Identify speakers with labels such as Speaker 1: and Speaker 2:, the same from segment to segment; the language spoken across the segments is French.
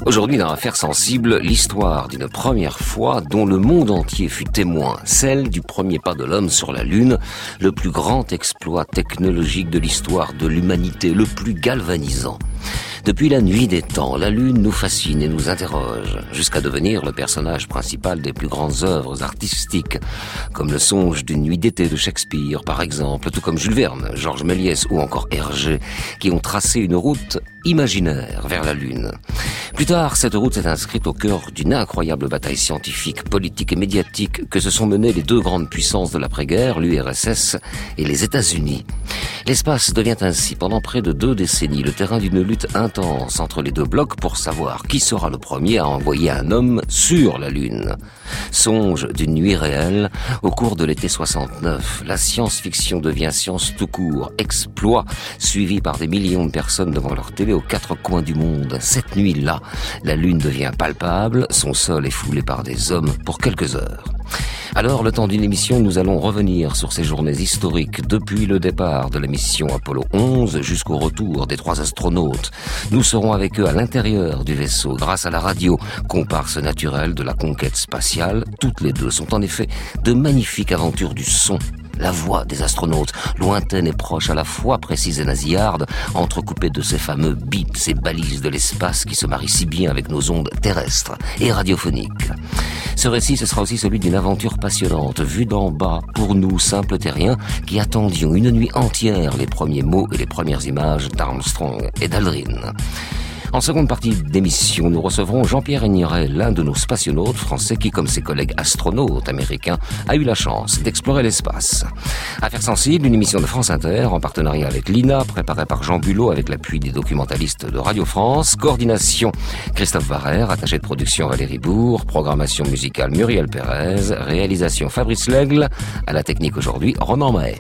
Speaker 1: Aujourd'hui, dans Affaires sensibles, l'histoire d'une première fois dont le monde entier fut témoin, celle du premier pas de l'homme sur la Lune, le plus grand exploit technologique de l'histoire de l'humanité, le plus galvanisant. Depuis la nuit des temps, la Lune nous fascine et nous interroge, jusqu'à devenir le personnage principal des plus grandes œuvres artistiques, comme Le Songe d'une nuit d'été de Shakespeare, par exemple, tout comme Jules Verne, Georges Méliès ou encore Hergé, qui ont tracé une route imaginaire vers la Lune. Plus tard, cette route s'est inscrite au cœur d'une incroyable bataille scientifique, politique et médiatique que se sont menées les deux grandes puissances de l'après-guerre, l'URSS et les États-Unis. L'espace devient ainsi, pendant près de 2 décennies, le terrain d'une lutte intense entre les deux blocs pour savoir qui sera le premier à envoyer un homme sur la Lune. Songe d'une nuit réelle, au cours de l'été 69, la science-fiction devient science tout court, exploit, suivi par des millions de personnes devant leur télé aux 4 coins du monde. Cette nuit-là, la Lune devient palpable, son sol est foulé par des hommes pour quelques heures. Alors, le temps d'une émission, nous allons revenir sur ces journées historiques depuis le départ de la mission Apollo 11 jusqu'au retour des 3 astronautes. Nous serons avec eux à l'intérieur du vaisseau grâce à la radio, comparse naturelle de la conquête spatiale. Toutes les deux sont en effet de magnifiques aventures du son. La voix des astronautes, lointaine et proche à la fois, précise et nasillarde, entrecoupée de ces fameux bits, ces balises de l'espace qui se marient si bien avec nos ondes terrestres et radiophoniques. Ce récit, ce sera aussi celui d'une aventure passionnante, vue d'en bas, pour nous, simples terriens, qui attendions une nuit entière les premiers mots et les premières images d'Armstrong et d'Aldrin. En seconde partie d'émission, nous recevrons Jean-Pierre Héniret, l'un de nos spationautes français qui, comme ses collègues astronautes américains, a eu la chance d'explorer l'espace. Affaires sensibles, une émission de France Inter en partenariat avec l'INA, préparée par Jean Bulot avec l'appui des documentalistes de Radio France. Coordination Christophe Varère, attaché de production Valérie Bourg, programmation musicale Muriel Pérez, réalisation Fabrice Lègle, à la technique aujourd'hui Ronan Mahé.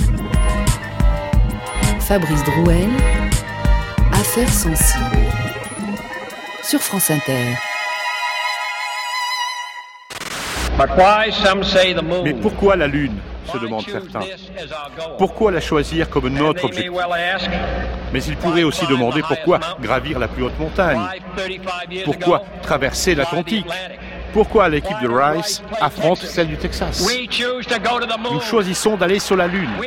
Speaker 2: Fabrice Drouel, Affaires sensibles. Sur France Inter.
Speaker 3: Mais pourquoi la Lune, se demandent certains. Pourquoi la choisir comme notre objectif? Mais ils pourraient aussi demander pourquoi gravir la plus haute montagne? Pourquoi traverser l'Atlantique? Pourquoi l'équipe de Rice affronte celle du Texas? Nous choisissons d'aller sur la Lune.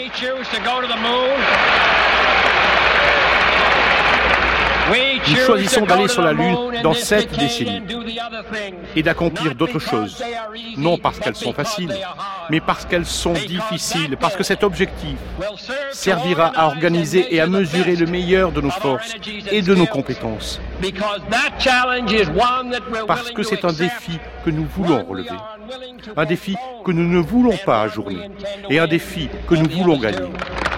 Speaker 3: Nous choisissons d'aller sur la Lune dans cette décennie et d'accomplir d'autres choses, non parce qu'elles sont faciles, mais parce qu'elles sont difficiles, parce que cet objectif servira à organiser et à mesurer le meilleur de nos forces et de nos compétences. Parce que c'est un défi que nous voulons relever, un défi que nous ne voulons pas ajourner et un défi que nous voulons gagner.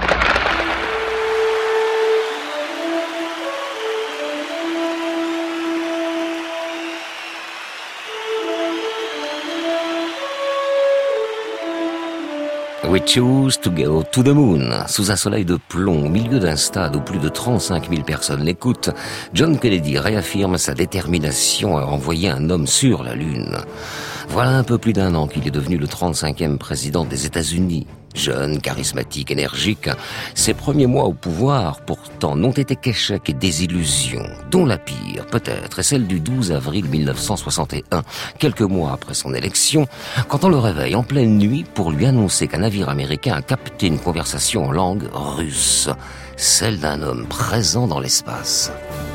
Speaker 1: We choose to go to the moon. Sous un soleil de plomb, au milieu d'un stade où plus de 35 000 personnes l'écoutent, John Kennedy réaffirme sa détermination à envoyer un homme sur la Lune. Voilà un peu plus d'1 an qu'il est devenu le 35e président des États-Unis. Jeune, charismatique, énergique, ses premiers mois au pouvoir, pourtant, n'ont été qu'échecs et désillusions, dont la pire, peut-être, est celle du 12 avril 1961, quelques mois après son élection, quand on le réveille en pleine nuit pour lui annoncer qu'un navire américain a capté une conversation en langue russe, celle d'un homme présent dans l'espace.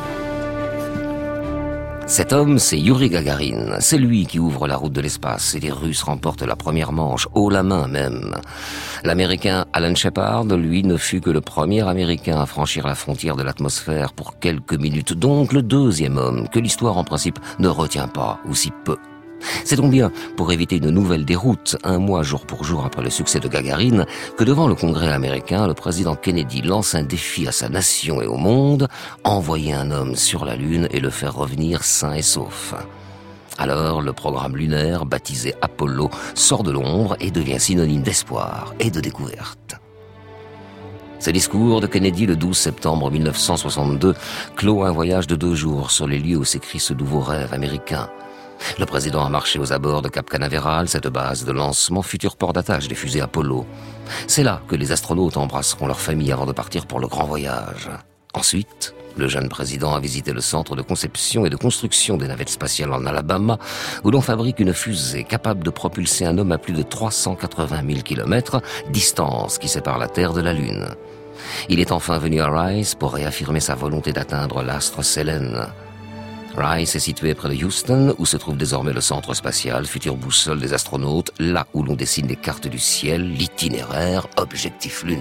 Speaker 1: Cet homme, c'est Yuri Gagarin. C'est lui qui ouvre la route de l'espace et les Russes remportent la première manche, haut la main même. L'Américain Alan Shepard, lui, ne fut que le premier Américain à franchir la frontière de l'atmosphère pour quelques minutes, donc le 2e homme que l'histoire en principe ne retient pas, ou si peu. C'est donc bien pour éviter une nouvelle déroute, 1 mois jour pour jour après le succès de Gagarine, que devant le Congrès américain, le président Kennedy lance un défi à sa nation et au monde, envoyer un homme sur la Lune et le faire revenir sain et sauf. Alors, le programme lunaire, baptisé Apollo, sort de l'ombre et devient synonyme d'espoir et de découverte. Ce discours de Kennedy le 12 septembre 1962 clôt un voyage de 2 jours sur les lieux où s'écrit ce nouveau rêve américain. Le président a marché aux abords de Cap Canaveral, cette base de lancement, futur port d'attache des fusées Apollo. C'est là que les astronautes embrasseront leur famille avant de partir pour le grand voyage. Ensuite, Le jeune président a visité le centre de conception et de construction des navettes spatiales en Alabama, où l'on fabrique une fusée capable de propulser un homme à plus de 380 000 km, distance qui sépare la Terre de la Lune. Il est enfin venu à Rice pour réaffirmer sa volonté d'atteindre l'astre Sélène. Rice est situé près de Houston, où se trouve désormais le centre spatial, future boussole des astronautes, là où l'on dessine les cartes du ciel, l'itinéraire, objectif Lune.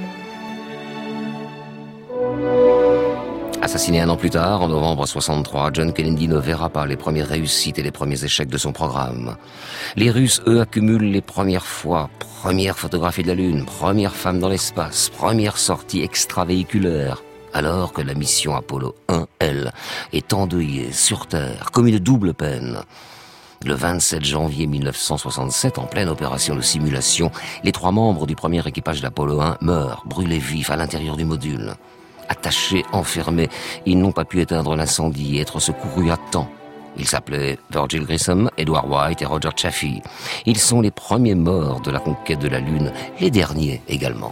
Speaker 1: Assassiné un an plus tard, en novembre 63, John Kennedy ne verra pas les premières réussites et les premiers échecs de son programme. Les Russes, eux, accumulent les premières fois, première photographie de la Lune, première femme dans l'espace, première sortie extravéhiculaire, alors que la mission Apollo 1, elle, est endeuillée sur Terre, comme une double peine. Le 27 janvier 1967, en pleine opération de simulation, les 3 membres du premier équipage d'Apollo 1 meurent, brûlés vifs à l'intérieur du module. Attachés, enfermés, ils n'ont pas pu éteindre l'incendie et être secourus à temps. Ils s'appelaient Virgil Grissom, Edward White et Roger Chaffee. Ils sont les premiers morts de la conquête de la Lune, les derniers également.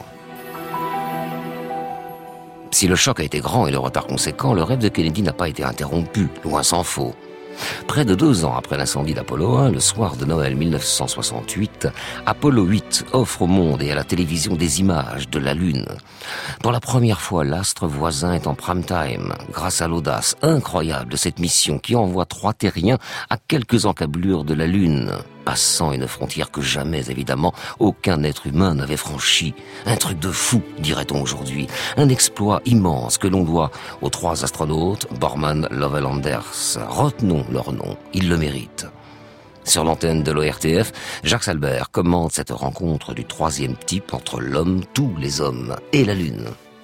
Speaker 1: Si le choc a été grand et le retard conséquent, le rêve de Kennedy n'a pas été interrompu, loin s'en faut. Près de 2 ans après l'incendie d'Apollo 1, le soir de Noël 1968, Apollo 8 offre au monde et à la télévision des images de la Lune. Pour la première fois, l'astre voisin est en prime time, grâce à l'audace incroyable de cette mission qui envoie 3 terriens à quelques encablures de la Lune, passant une frontière que jamais, évidemment, aucun être humain n'avait franchie. Un truc de fou, dirait-on aujourd'hui. Un exploit immense que l'on doit aux 3 astronautes, Borman, Lovell, Anders. Retenons leur nom, ils le méritent. Sur l'antenne de l'ORTF, Jacques Salbert commente cette rencontre du 3e type entre l'homme, tous les hommes, et la Lune.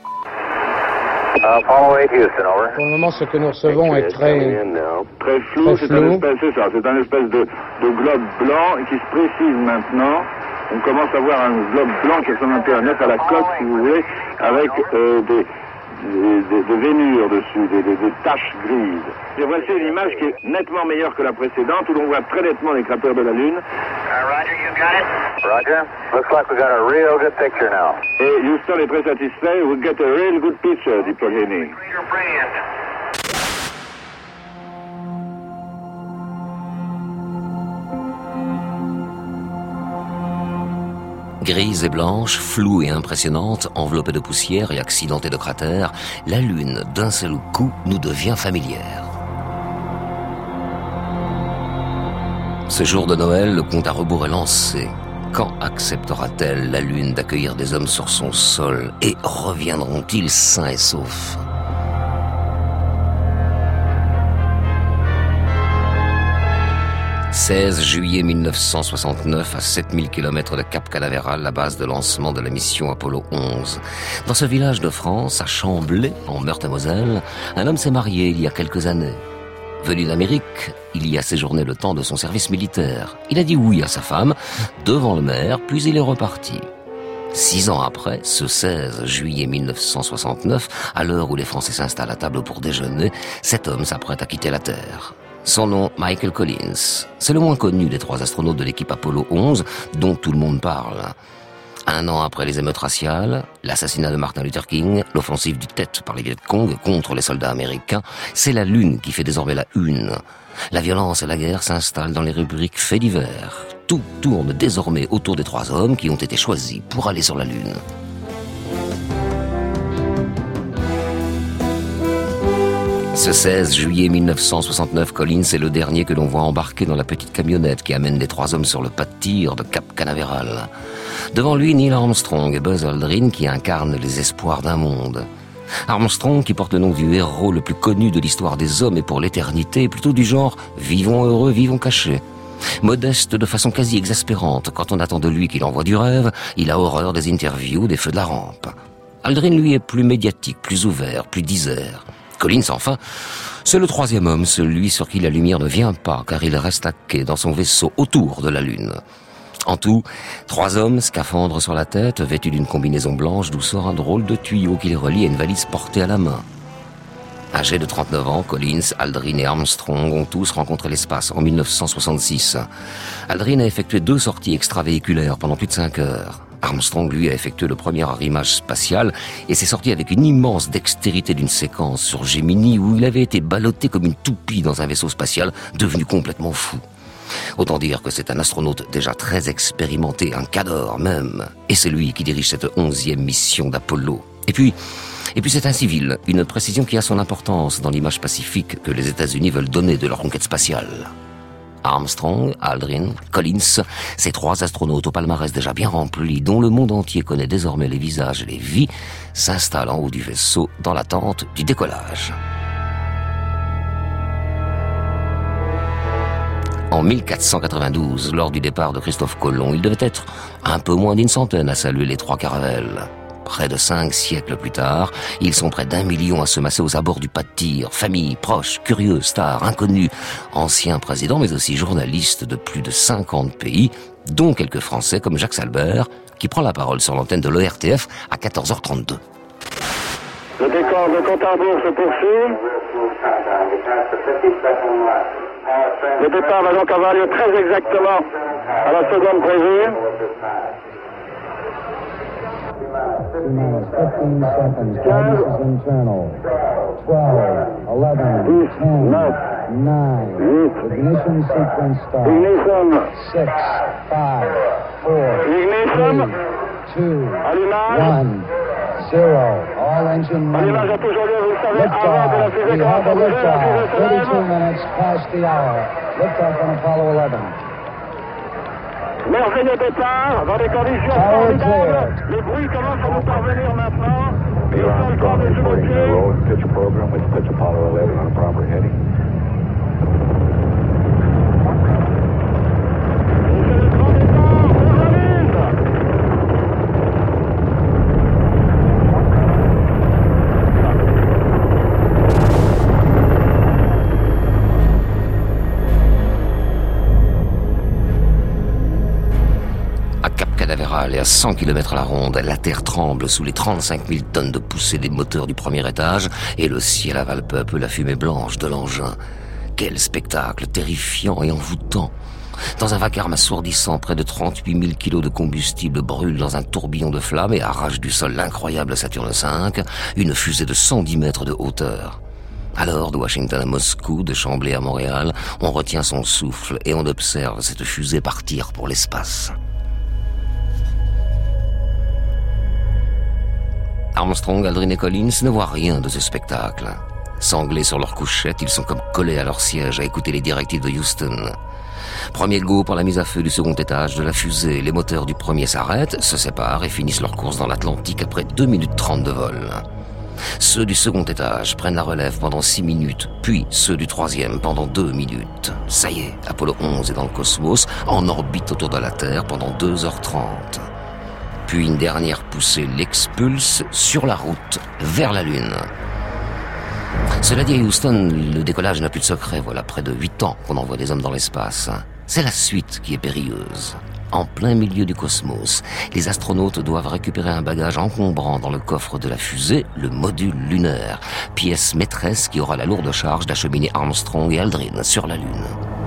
Speaker 4: Pour le moment, ce que nous recevons est très flou.
Speaker 5: C'est un espèce de globe blanc qui se précise maintenant. On commence à voir un globe blanc qui ressemble un peu à un œuf à la coque, si vous voulez, avec des vénures dessus, des taches grises. Et voici une image qui est nettement meilleure que la précédente, où l'on voit très nettement les cratères de la Lune.
Speaker 4: Roger, you got it? Roger. Looks like we got a real good picture now.
Speaker 5: Et Houston est très satisfait. We get a real good picture, dit Paul Henning.
Speaker 4: You're brilliant.
Speaker 1: Grise et blanche, floue et impressionnante, enveloppée de poussière et accidentée de cratères, la Lune, d'un seul coup, nous devient familière. Ce jour de Noël, le compte à rebours est lancé. Quand acceptera-t-elle, la Lune, d'accueillir des hommes sur son sol et reviendront-ils sains et saufs ? 16 juillet 1969, à 7000 km de Cap Canaveral, la base de lancement de la mission Apollo 11. Dans ce village de France, à Chamblay, en Meurthe-et-Moselle, un homme s'est marié il y a quelques années. Venu d'Amérique, il y a séjourné le temps de son service militaire. Il a dit oui à sa femme, devant le maire, puis il est reparti. 6 ans après, ce 16 juillet 1969, à l'heure où les Français s'installent à table pour déjeuner, cet homme s'apprête à quitter la Terre. Son nom, Michael Collins. C'est le moins connu des 3 astronautes de l'équipe Apollo 11, dont tout le monde parle. 1 an après les émeutes raciales, l'assassinat de Martin Luther King, l'offensive du Tet par les Viet Cong contre les soldats américains, c'est la Lune qui fait désormais la une. La violence et la guerre s'installent dans les rubriques faits divers. Tout tourne désormais autour des 3 hommes qui ont été choisis pour aller sur la Lune. Ce 16 juillet 1969, Collins est le dernier que l'on voit embarquer dans la petite camionnette qui amène les 3 hommes sur le pas de tir de Cap Canaveral. Devant lui, Neil Armstrong et Buzz Aldrin qui incarnent les espoirs d'un monde. Armstrong, qui porte le nom du héros le plus connu de l'histoire des hommes et pour l'éternité, est plutôt du genre « vivons heureux, vivons cachés ». Modeste de façon quasi exaspérante, quand on attend de lui qu'il envoie du rêve, il a horreur des interviews, des feux de la rampe. Aldrin, lui, est plus médiatique, plus ouvert, plus disert. Collins, enfin, c'est le 3e homme, celui sur qui la lumière ne vient pas, car il reste à quai dans son vaisseau autour de la Lune. En tout, 3 hommes, scaphandres sur la tête, vêtus d'une combinaison blanche d'où sort un drôle de tuyau qui les relie à une valise portée à la main. Âgés de 39 ans, Collins, Aldrin et Armstrong ont tous rencontré l'espace en 1966. Aldrin a effectué 2 sorties extravéhiculaires pendant plus de 5 heures. Armstrong, lui, a effectué le premier arrimage spatial et s'est sorti avec une immense dextérité d'une séquence sur Gemini où il avait été ballotté comme une toupie dans un vaisseau spatial devenu complètement fou. Autant dire que c'est un astronaute déjà très expérimenté, un cadre même, et c'est lui qui dirige cette 11e mission d'Apollo. Et puis c'est un civil, une précision qui a son importance dans l'image pacifique que les États-Unis veulent donner de leur conquête spatiale. Armstrong, Aldrin, Collins, ces 3 astronautes au palmarès déjà bien rempli, dont le monde entier connaît désormais les visages et les vies, s'installent en haut du vaisseau dans l'attente du décollage. En 1492, lors du départ de Christophe Colomb, il devait être un peu moins d'une centaine à saluer les 3 caravelles. Près de 5 siècles plus tard, ils sont près d'1 million à se masser aux abords du pas de tir. Familles, proches, curieux, stars, inconnus, anciens présidents, mais aussi journalistes de plus de 50 pays, dont quelques Français comme Jacques Salbert, qui prend la parole sur l'antenne de l'ORTF à 14h32.
Speaker 5: Le décor de compte à rebours se poursuit. Le départ va donc avoir lieu très exactement à la seconde prévue.
Speaker 6: 15 seconds. Guidance is internal. 12, 11, 10, 9. Ignition sequence start.
Speaker 5: Ignition.
Speaker 6: 6, 5, 4,
Speaker 5: Ignition.
Speaker 6: 3, 2,
Speaker 5: Allumage.
Speaker 6: 1, 0. All engine running.
Speaker 5: Allumage a toujours lieu, vous le savez, avant que la
Speaker 6: Liftoff.
Speaker 5: fusée
Speaker 6: We have
Speaker 5: commence
Speaker 6: a
Speaker 5: à bouger, la fusée
Speaker 6: liftoff.
Speaker 5: se lève.
Speaker 6: 32 minutes past the hour. Liftoff on Apollo 11.
Speaker 5: Merveilleux départ, dans des conditions
Speaker 6: Power
Speaker 5: formidables.
Speaker 6: clear.
Speaker 5: Les bruits commencent à nous parvenir maintenant.
Speaker 7: Neil Armstrong reporting the roll and pitch program with pitch Apollo 11 on a proper heading.
Speaker 5: C'est le grand départ pour la Lune.
Speaker 1: À Cap Canaveral et à 100 km à la ronde, la terre tremble sous les 35 000 tonnes de poussée des moteurs du premier étage et le ciel avale peu à peu la fumée blanche de l'engin. Quel spectacle terrifiant et envoûtant! Dans un vacarme assourdissant, près de 38 000 kilos de combustible brûlent dans un tourbillon de flammes et arrachent du sol l'incroyable Saturne V, une fusée de 110 mètres de hauteur. Alors, de Washington à Moscou, de Chambly à Montréal, on retient son souffle et on observe cette fusée partir pour l'espace. Armstrong, Aldrin et Collins ne voient rien de ce spectacle. Sanglés sur leur couchette, ils sont comme collés à leur siège à écouter les directives de Houston. Premier go pour la mise à feu du second étage de la fusée. Les moteurs du premier s'arrêtent, se séparent et finissent leur course dans l'Atlantique après 2 minutes 30 de vol. Ceux du second étage prennent la relève pendant 6 minutes, puis ceux du troisième pendant 2 minutes. Ça y est, Apollo 11 est dans le cosmos, en orbite autour de la Terre pendant 2h30. Puis une dernière poussée l'expulse sur la route vers la Lune. Cela dit, à Houston, le décollage n'a plus de secret. Voilà près de 8 ans qu'on envoie des hommes dans l'espace. C'est la suite qui est périlleuse. En plein milieu du cosmos, les astronautes doivent récupérer un bagage encombrant dans le coffre de la fusée, le module lunaire, pièce maîtresse qui aura la lourde charge d'acheminer Armstrong et Aldrin sur la Lune.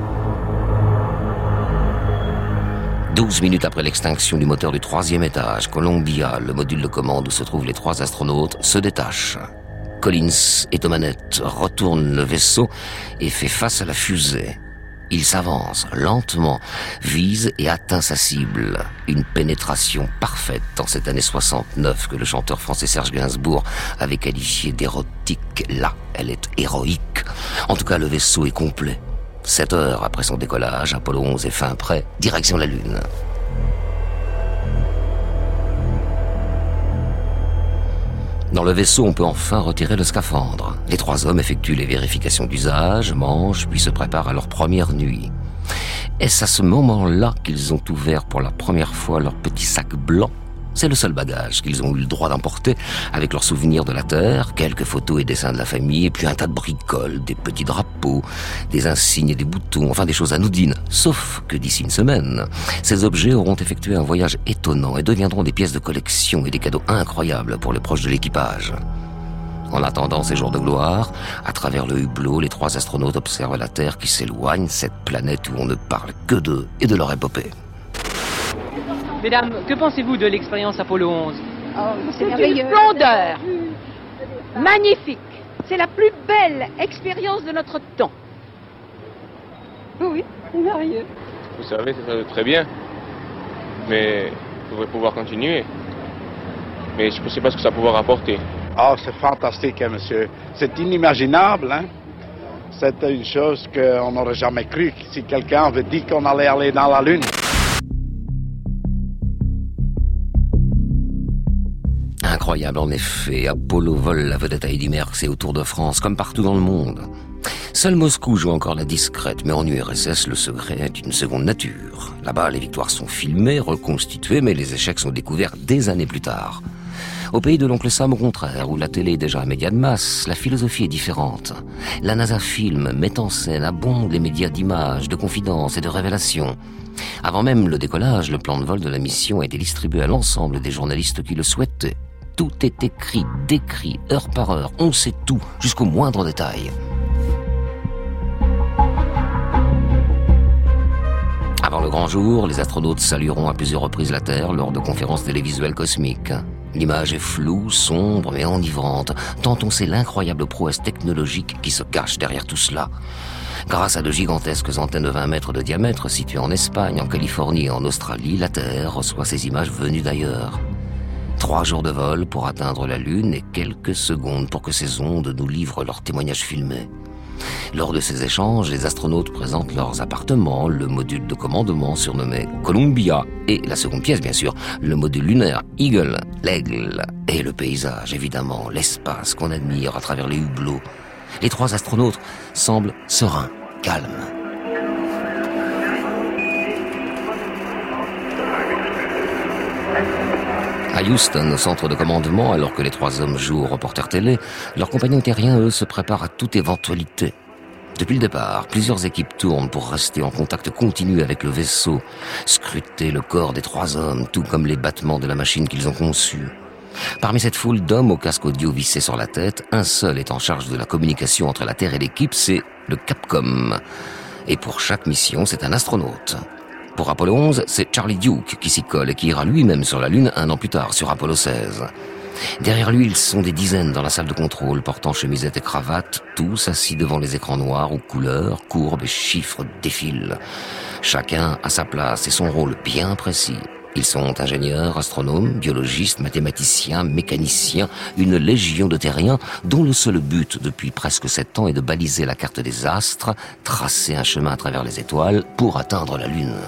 Speaker 1: 12 minutes après l'extinction du moteur du troisième étage, Columbia, le module de commande où se trouvent les 3 astronautes, se détache. Collins est aux manettes, retourne le vaisseau et fait face à la fusée. Il s'avance lentement, vise et atteint sa cible. Une pénétration parfaite dans cette année 69 que le chanteur français Serge Gainsbourg avait qualifié d'érotique. Là, elle est héroïque. En tout cas, le vaisseau est complet. 7 heures après son décollage, Apollo 11 est fin prêt, direction la Lune. Dans le vaisseau, on peut enfin retirer le scaphandre. Les 3 hommes effectuent les vérifications d'usage, mangent, puis se préparent à leur première nuit. Est-ce à ce moment-là qu'ils ont ouvert pour la première fois leur petit sac blanc? C'est le seul bagage qu'ils ont eu le droit d'emporter, avec leurs souvenirs de la Terre, quelques photos et dessins de la famille, et puis un tas de bricoles, des petits drapeaux, des insignes et des boutons, enfin des choses anodines. Sauf que d'ici une semaine, ces objets auront effectué un voyage étonnant et deviendront des pièces de collection et des cadeaux incroyables pour les proches de l'équipage. En attendant ces jours de gloire, à travers le hublot, les 3 astronautes observent la Terre qui s'éloigne, cette planète où on ne parle que d'eux et de leur épopée.
Speaker 8: Mesdames, que pensez-vous de l'expérience Apollo 11?
Speaker 9: C'est une splendeur. Magnifique. C'est la plus belle expérience de notre temps. Oui, c'est merveilleux.
Speaker 10: Vous savez, c'est très bien. Mais il faudrait pouvoir continuer. Mais je ne sais pas ce que ça va pouvoir apporter.
Speaker 11: Ah, c'est fantastique, hein, monsieur. C'est inimaginable, hein. C'était une chose qu'on n'aurait jamais cru si quelqu'un avait dit qu'on allait aller dans la Lune.
Speaker 1: Incroyable en effet, Apollo vole la vedette à Eddy Merckx et au Tour de France, comme partout dans le monde. Seul Moscou joue encore la discrète, mais en URSS, le secret est une seconde nature. Là-bas, les victoires sont filmées, reconstituées, mais les échecs sont découverts des années plus tard. Au pays de l'oncle Sam, au contraire, où la télé est déjà un média de masse, la philosophie est différente. La NASA filme, met en scène, abonde les médias d'images, de confidences et de révélations. Avant même le décollage, le plan de vol de la mission a été distribué à l'ensemble des journalistes qui le souhaitaient. Tout est écrit, décrit, heure par heure. On sait tout, jusqu'au moindre détail. Avant le grand jour, les astronautes salueront à plusieurs reprises la Terre lors de conférences télévisuelles cosmiques. L'image est floue, sombre mais enivrante, tant on sait l'incroyable prouesse technologique qui se cache derrière tout cela. Grâce à de gigantesques antennes de 20 mètres de diamètre situées en Espagne, en Californie et en Australie, la Terre reçoit ces images venues d'ailleurs. 3 jours de vol pour atteindre la Lune et quelques secondes pour que ces ondes nous livrent leurs témoignages filmés. Lors de ces échanges, les astronautes présentent leurs appartements, le module de commandement surnommé Columbia et la seconde pièce, bien sûr, le module lunaire Eagle, l'aigle, et le paysage, évidemment, l'espace qu'on admire à travers les hublots. Les 3 astronautes semblent sereins, calmes. À Houston, au centre de commandement, alors que les 3 hommes jouent au reporter télé, leurs compagnons terriens, eux, se préparent à toute éventualité. Depuis le départ, plusieurs équipes tournent pour rester en contact continu avec le vaisseau, scruter le corps des 3 hommes, tout comme les battements de la machine qu'ils ont conçue. Parmi cette foule d'hommes au casque audio vissé sur la tête, un seul est en charge de la communication entre la Terre et l'équipe, c'est le Capcom. Et pour chaque mission, c'est un astronaute. Pour Apollo 11, c'est Charlie Duke qui s'y colle et qui ira lui-même sur la Lune 1 an plus tard, sur Apollo 16. Derrière lui, ils sont des dizaines dans la salle de contrôle, portant chemisette et cravate, tous assis devant les écrans noirs où couleurs, courbes et chiffres défilent. Chacun a sa place et son rôle bien précis. Ils sont ingénieurs, astronomes, biologistes, mathématiciens, mécaniciens, une légion de terriens dont le seul but depuis presque 7 ans est de baliser la carte des astres, tracer un chemin à travers les étoiles pour atteindre la Lune.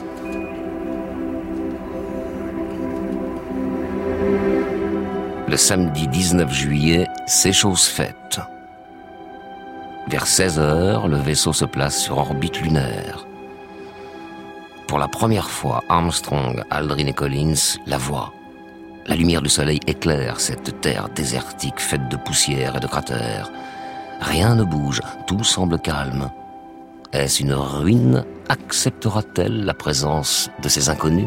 Speaker 1: Le samedi 19 juillet, c'est chose faite. Vers 16h, le vaisseau se place sur orbite lunaire. Pour la première fois, Armstrong, Aldrin et Collins la voient. La lumière du soleil éclaire cette terre désertique faite de poussière et de cratères. Rien ne bouge, tout semble calme. Est-ce une ruine? Acceptera-t-elle la présence de ces inconnus?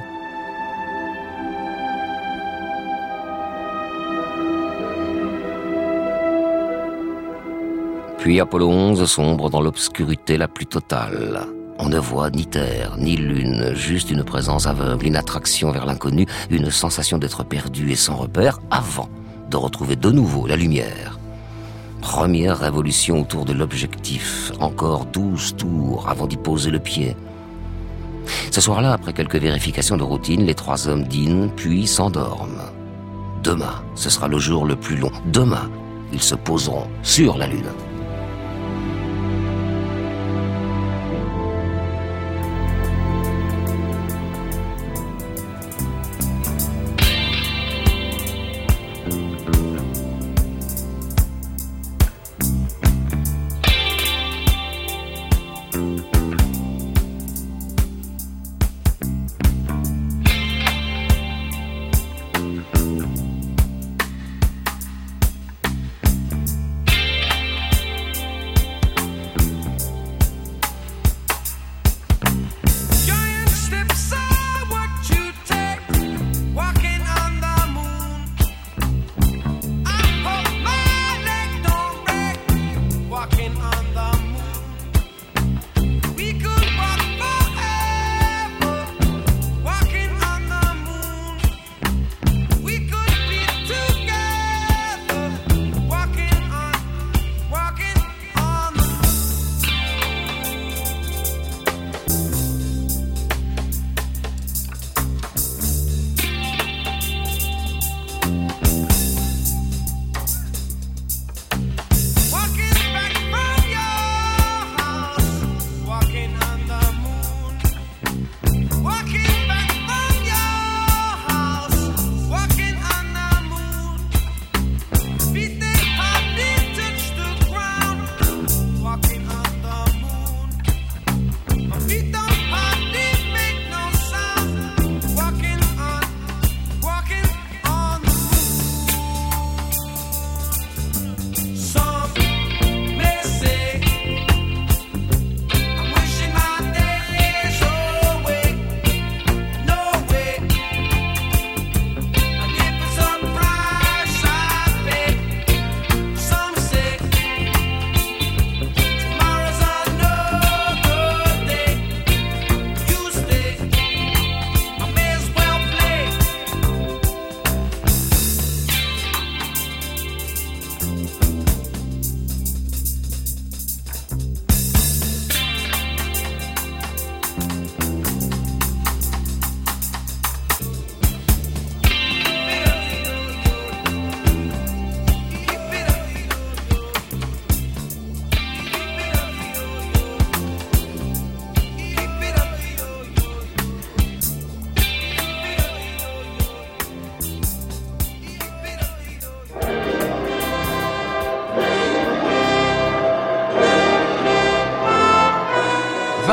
Speaker 1: Puis Apollo 11 sombre dans l'obscurité la plus totale. On ne voit ni terre, ni lune, juste une présence aveugle, une attraction vers l'inconnu, une sensation d'être perdu et sans repère avant de retrouver de nouveau la lumière. Première révolution autour de l'objectif, encore 12 tours avant d'y poser le pied. Ce soir-là, après quelques vérifications de routine, les 3 hommes dînent, puis s'endorment. Demain, ce sera le jour le plus long. Demain, ils se poseront sur la Lune.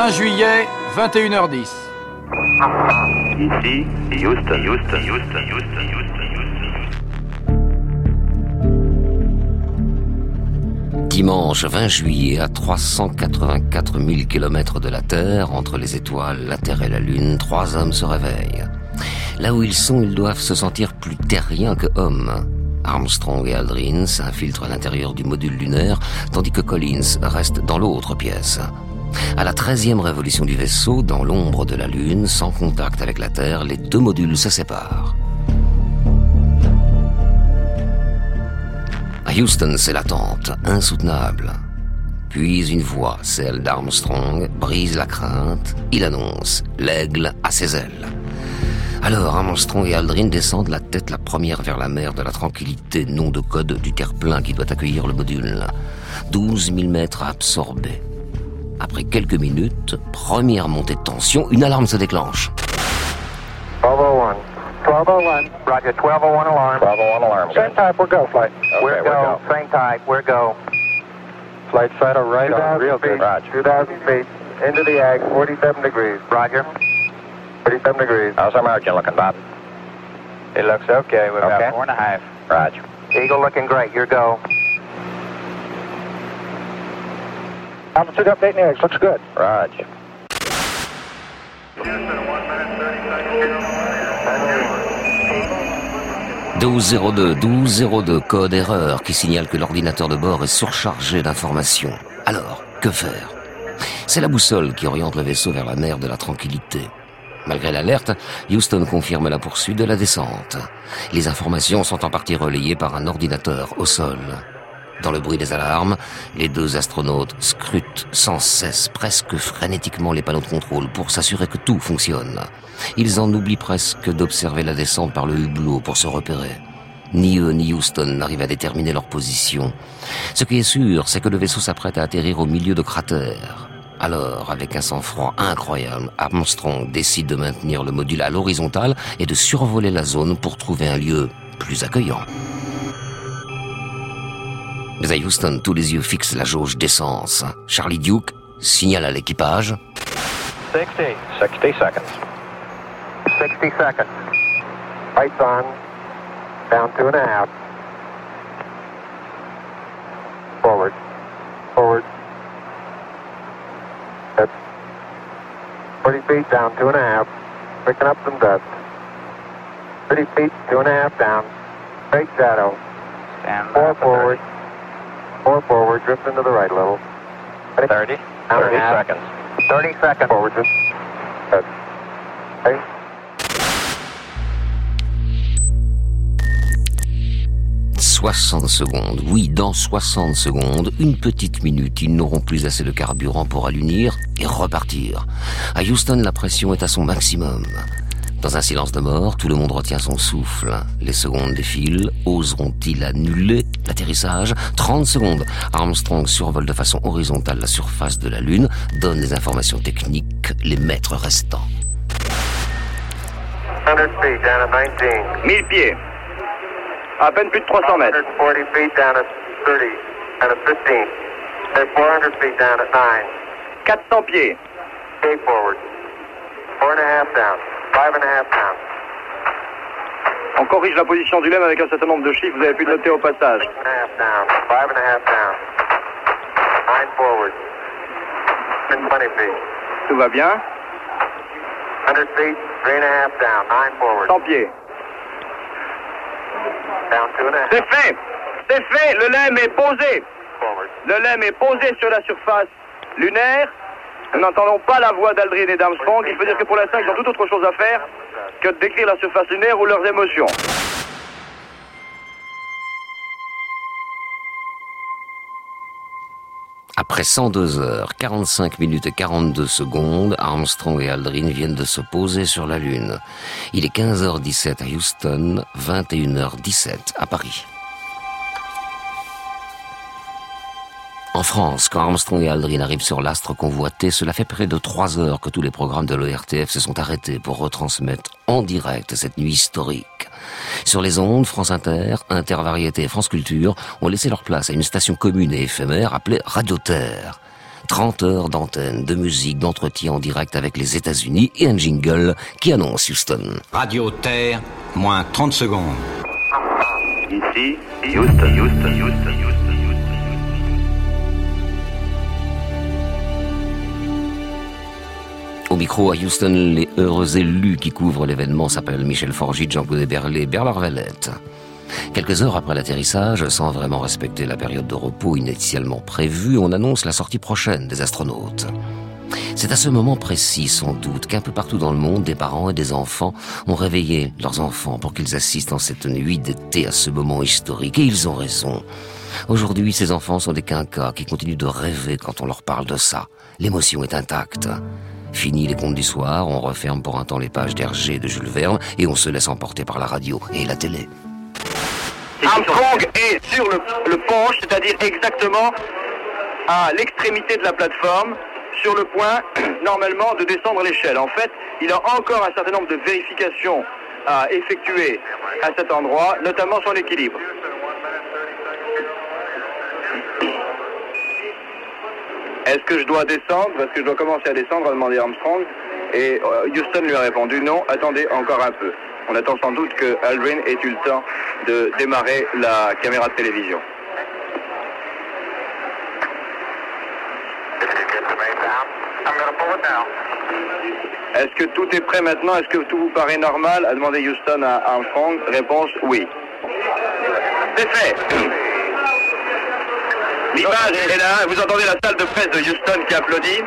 Speaker 12: 20 juillet, 21h10.
Speaker 4: Ici, Houston.
Speaker 1: Dimanche 20 juillet, à 384 000 km de la Terre, entre les étoiles, la Terre et la Lune, 3 hommes se réveillent. Là où ils sont, ils doivent se sentir plus terriens que hommes. Armstrong et Aldrin s'infiltrent à l'intérieur du module lunaire, tandis que Collins reste dans l'autre pièce. À la 13e révolution du vaisseau, dans l'ombre de la Lune, sans contact avec la Terre, les 2 modules se séparent. À Houston, c'est l'attente, insoutenable. Puis une voix, celle d'Armstrong, brise la crainte. Il annonce « L'aigle a ses ailes ». Alors Armstrong et Aldrin descendent la tête la première vers la mer de la Tranquillité, nom de code du terre-plein qui doit accueillir le module. 12 000 mètres à absorber. Après quelques minutes, première montée de tension, une alarme se déclenche.
Speaker 4: 1201. 1201. Roger, 1201 alarm. 1201 alarm. Same type, we're go, flight. Okay, we're go. Same type, we're go. Flight side of right on, real good. Roger. 2,000 feet, into the ag, 47 degrees. Roger. 47 degrees. How's our margin looking, Bob? It looks okay. We're about 4.5. Roger. Eagle looking great. Your go. Altitude update next. Looks good. Roger.
Speaker 1: 1202, code erreur qui signale que l'ordinateur de bord est surchargé d'informations. Alors, que faire? C'est la boussole qui oriente le vaisseau vers la mer de la Tranquillité. Malgré l'alerte, Houston confirme la poursuite de la descente. Les informations sont en partie relayées par un ordinateur au sol. Dans le bruit des alarmes, les 2 astronautes scrutent sans cesse, presque frénétiquement les panneaux de contrôle pour s'assurer que tout fonctionne. Ils en oublient presque d'observer la descente par le hublot pour se repérer. Ni eux ni Houston n'arrivent à déterminer leur position. Ce qui est sûr, c'est que le vaisseau s'apprête à atterrir au milieu de cratères. Alors, avec un sang-froid incroyable, Armstrong décide de maintenir le module à l'horizontale et de survoler la zone pour trouver un lieu plus accueillant. Mais à Houston, tous les yeux fixent la jauge d'essence. Charlie Duke signale à l'équipage.
Speaker 4: 60 seconds. 60 seconds. Lights on. Down 2.5. Forward. Forward. That's 40 feet down 2.5. Picking up some dust. 30 feet, 2.5 down. Straight shadow. Stand 4 forward. 4 forward, drift into the right a little. 30 seconds. 30 seconds. Forward, just. Okay.
Speaker 1: 60 secondes. Oui, dans 60 secondes, une petite minute, ils n'auront plus assez de carburant pour allunir et repartir. À Houston, la pression est à son maximum. Dans un silence de mort, tout le monde retient son souffle. Les secondes défilent. Oseront-ils annuler l'atterrissage? 30 secondes. Armstrong survole de façon horizontale la surface de la Lune, donne les informations techniques, les mètres restants.
Speaker 4: 100 feet down at 19.
Speaker 5: 1000 pieds. À peine plus de 300 mètres.
Speaker 4: 140 feet down at 30. And at 15. And 400 feet down at 9.
Speaker 5: 400 pieds.
Speaker 4: 8 forward. 4.5 down. 5.5 down.
Speaker 5: On corrige la position du LEM avec un certain nombre de chiffres, vous avez pu noter au passage.
Speaker 4: 6.5 down. 5.5 down. 9 forward. 20 feet.
Speaker 5: Tout va bien.
Speaker 4: 100 feet. 3.5 down. 9 forward.
Speaker 5: 100 pieds.
Speaker 4: Down 2.5.
Speaker 5: C'est fait. C'est fait. Le LEM est posé.
Speaker 4: Forward.
Speaker 5: Le LEM est posé sur la surface lunaire. Nous n'entendons pas la voix d'Aldrin et d'Armstrong. Il faut dire que pour l'instant, ils ont tout autre chose à faire que de décrire la surface lunaire ou leurs émotions.
Speaker 1: Après 102 heures, 45 minutes et 42 secondes, Armstrong et Aldrin viennent de se poser sur la Lune. Il est 15h17 à Houston, 21h17 à Paris. En France, quand Armstrong et Aldrin arrivent sur l'astre convoité, cela fait près de 3 heures que tous les programmes de l'ORTF se sont arrêtés pour retransmettre en direct cette nuit historique. Sur les ondes, France Inter, Intervariété et France Culture ont laissé leur place à une station commune et éphémère appelée Radio Terre. 30 heures d'antenne, de musique, d'entretien en direct avec les États-Unis et un jingle qui annonce Houston.
Speaker 13: Radio Terre, moins 30 secondes.
Speaker 5: Ici, Houston.
Speaker 1: Au micro à Houston, les heureux élus qui couvrent l'événement s'appellent Michel Forgy, Jean-Claude Berlet, Bernard Vallette. Quelques heures après l'atterrissage, sans vraiment respecter la période de repos initialement prévue, on annonce la sortie prochaine des astronautes. C'est à ce moment précis, sans doute, qu'un peu partout dans le monde, des parents et des enfants ont réveillé leurs enfants pour qu'ils assistent en cette nuit d'été à ce moment historique. Et ils ont raison. Aujourd'hui, ces enfants sont des quinquas qui continuent de rêver quand on leur parle de ça. L'émotion est intacte. Fini les contes du soir, on referme pour un temps les pages d'Hergé de Jules Verne et on se laisse emporter par la radio et la télé.
Speaker 5: Armstrong est sur le penche, c'est-à-dire exactement à l'extrémité de la plateforme, sur le point, normalement, de descendre l'échelle. En fait, il a encore un certain nombre de vérifications à effectuer à cet endroit, notamment sur l'équilibre. Est-ce que je dois descendre? Parce que je dois commencer à descendre, a demandé Armstrong. Et Houston lui a répondu non, attendez encore un peu. On attend sans doute que Aldrin ait eu le temps de démarrer la caméra de télévision. Est-ce que tout est prêt maintenant? Est-ce que tout vous paraît normal? A demandé Houston à Armstrong. Réponse oui. C'est fait. L'image est là, vous entendez la salle de presse de Houston qui applaudit.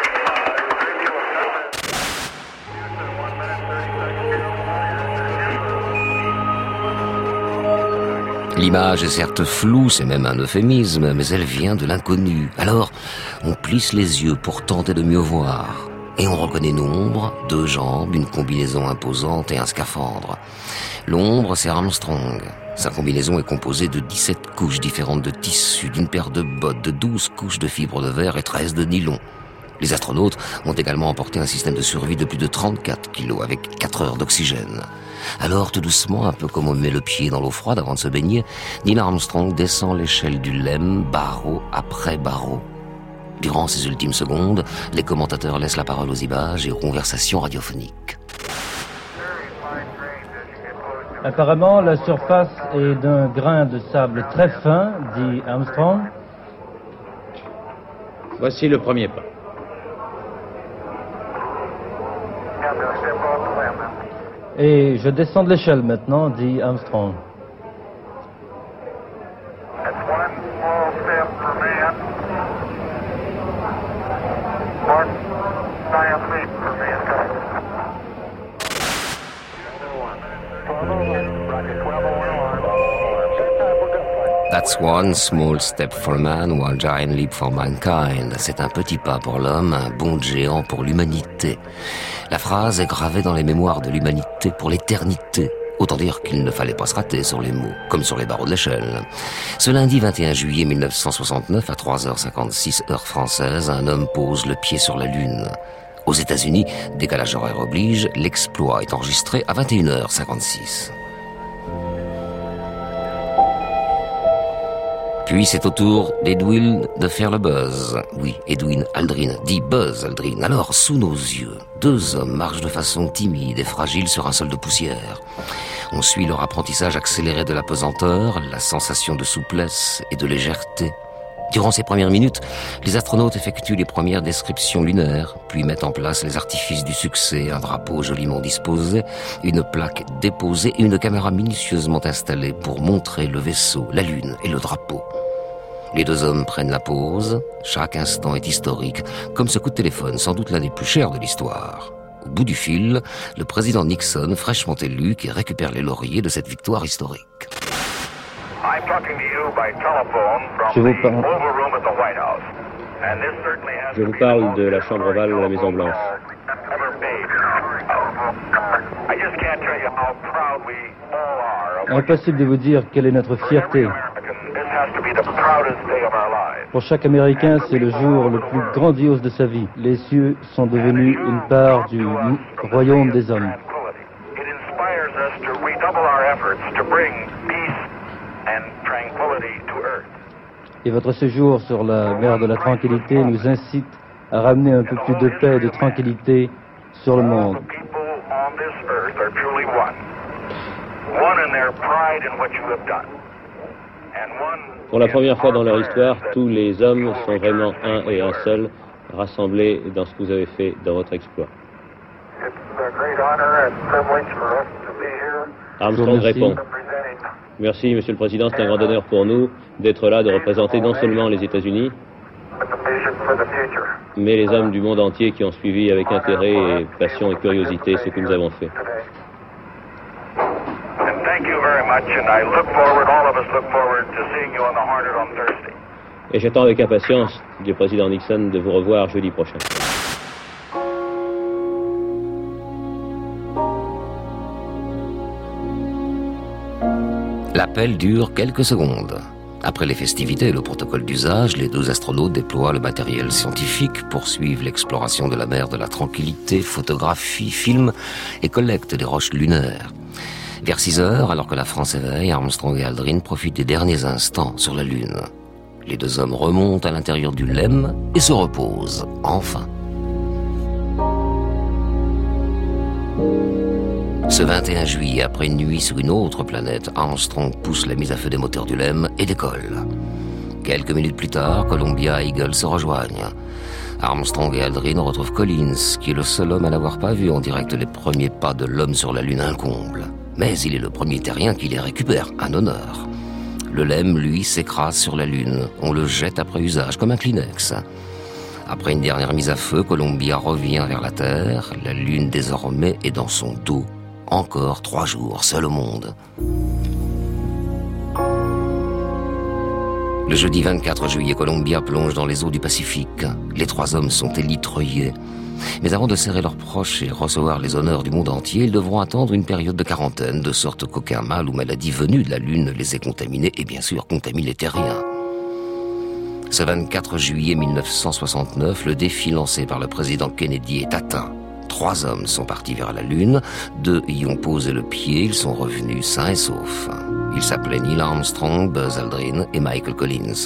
Speaker 1: L'image est certes floue, c'est même un euphémisme, mais elle vient de l'inconnu. Alors, on plisse les yeux pour tenter de mieux voir. Et on reconnaît une ombre, 2 jambes, une combinaison imposante et un scaphandre. L'ombre, c'est Armstrong. Sa combinaison est composée de 17 couches différentes de tissu, d'une paire de bottes, de 12 couches de fibres de verre et 13 de nylon. Les astronautes ont également emporté un système de survie de plus de 34 kilos avec 4 heures d'oxygène. Alors, tout doucement, un peu comme on met le pied dans l'eau froide avant de se baigner, Neil Armstrong descend l'échelle du LEM, barreau après barreau. Durant ces ultimes secondes, les commentateurs laissent la parole aux images et aux conversations radiophoniques.
Speaker 14: Apparemment, la surface est d'un grain de sable très fin, dit Armstrong.
Speaker 12: Voici le premier pas.
Speaker 14: Et je descends de l'échelle maintenant, dit Armstrong.
Speaker 1: That's one small step for man, one giant leap for mankind. C'est un petit pas pour l'homme, un bond de géant pour l'humanité. La phrase est gravée dans les mémoires de l'humanité pour l'éternité. Autant dire qu'il ne fallait pas se rater sur les mots, comme sur les barreaux de l'échelle. Ce lundi 21 juillet 1969, à 3h56 heure française, un homme pose le pied sur la Lune. Aux États-Unis, décalage horaire oblige, l'exploit est enregistré à 21h56. Puis c'est au tour d'Edwin de faire le buzz. Oui, Edwin Aldrin dit Buzz Aldrin. Alors, sous nos yeux, 2 hommes marchent de façon timide et fragile sur un sol de poussière. On suit leur apprentissage accéléré de la pesanteur, la sensation de souplesse et de légèreté. Durant ces premières minutes, les astronautes effectuent les premières descriptions lunaires, puis mettent en place les artifices du succès, un drapeau joliment disposé, une plaque déposée et une caméra minutieusement installée pour montrer le vaisseau, la Lune et le drapeau. Les 2 hommes prennent la pause, chaque instant est historique, comme ce coup de téléphone, sans doute l'un des plus chers de l'histoire. Au bout du fil, le président Nixon, fraîchement élu, qui récupère les lauriers de cette victoire historique.
Speaker 10: Je vous parle de la chambre ovale de la Maison Blanche.
Speaker 14: Impossible de vous dire quelle est notre fierté. Pour chaque Américain, c'est le jour le plus grandiose de sa vie. Les cieux sont devenus une part du royaume des hommes. Et votre séjour sur la mer de la Tranquillité nous incite à ramener un peu plus de paix et de tranquillité sur le monde.
Speaker 15: Pour la première fois dans leur histoire, tous les hommes sont vraiment un et un seul, rassemblés dans ce que vous avez fait dans votre exploit. Armstrong répond. Merci, Monsieur le Président, c'est un grand honneur pour nous d'être là, de représenter non seulement les États-Unis, mais les hommes du monde entier qui ont suivi avec intérêt et passion et curiosité ce que nous avons fait. Et j'attends avec impatience du président Nixon de vous revoir jeudi prochain.
Speaker 1: L'appel dure quelques secondes. Après les festivités et le protocole d'usage, les deux astronautes déploient le matériel scientifique, poursuivent l'exploration de la mer de la Tranquillité, photographient, filment et collectent des roches lunaires. Vers 6 heures, alors que la France éveille, Armstrong et Aldrin profitent des derniers instants sur la Lune. Les deux hommes remontent à l'intérieur du LEM et se reposent, enfin. Ce 21 juillet, après une nuit sur une autre planète, Armstrong pousse la mise à feu des moteurs du LEM et décolle. Quelques minutes plus tard, Columbia et Eagle se rejoignent. Armstrong et Aldrin retrouvent Collins, qui est le seul homme à n'avoir pas vu en direct les premiers pas de l'homme sur la Lune incomble. Mais il est le premier terrien qui les récupère, un honneur. Le LEM, lui, s'écrase sur la Lune. On le jette après usage, comme un Kleenex. Après une dernière mise à feu, Columbia revient vers la Terre. La Lune, désormais, est dans son dos. Encore 3 jours, seul au monde. Le jeudi 24 juillet, Columbia plonge dans les eaux du Pacifique. Les 3 hommes sont élitreillés. Mais avant de serrer leurs proches et recevoir les honneurs du monde entier, ils devront attendre une période de quarantaine, de sorte qu'aucun mal ou maladie venue de la Lune ne les ait contaminés et bien sûr contamine les terriens. Ce 24 juillet 1969, le défi lancé par le président Kennedy est atteint. 3 hommes sont partis vers la Lune, 2 y ont posé le pied, ils sont revenus sains et saufs. Ils s'appelaient Neil Armstrong, Buzz Aldrin et Michael Collins.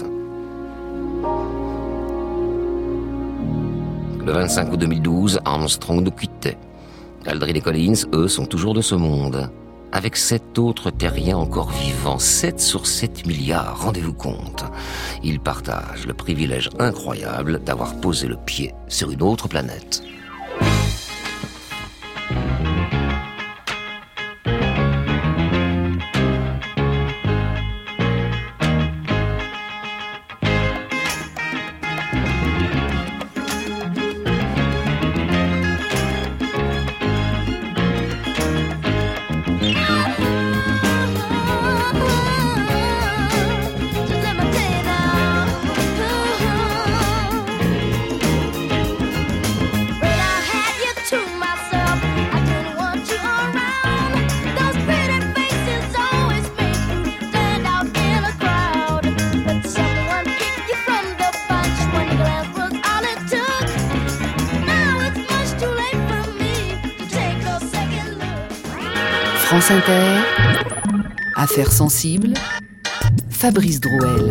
Speaker 1: Le 25 août 2012, Armstrong nous quittait. Aldrin et Collins, eux, sont toujours de ce monde. Avec 7 autres terriens encore vivants, 7 sur 7 milliards, rendez-vous compte. Ils partagent le privilège incroyable d'avoir posé le pied sur une autre planète.
Speaker 2: France Inter, Affaires sensibles, Fabrice Drouel.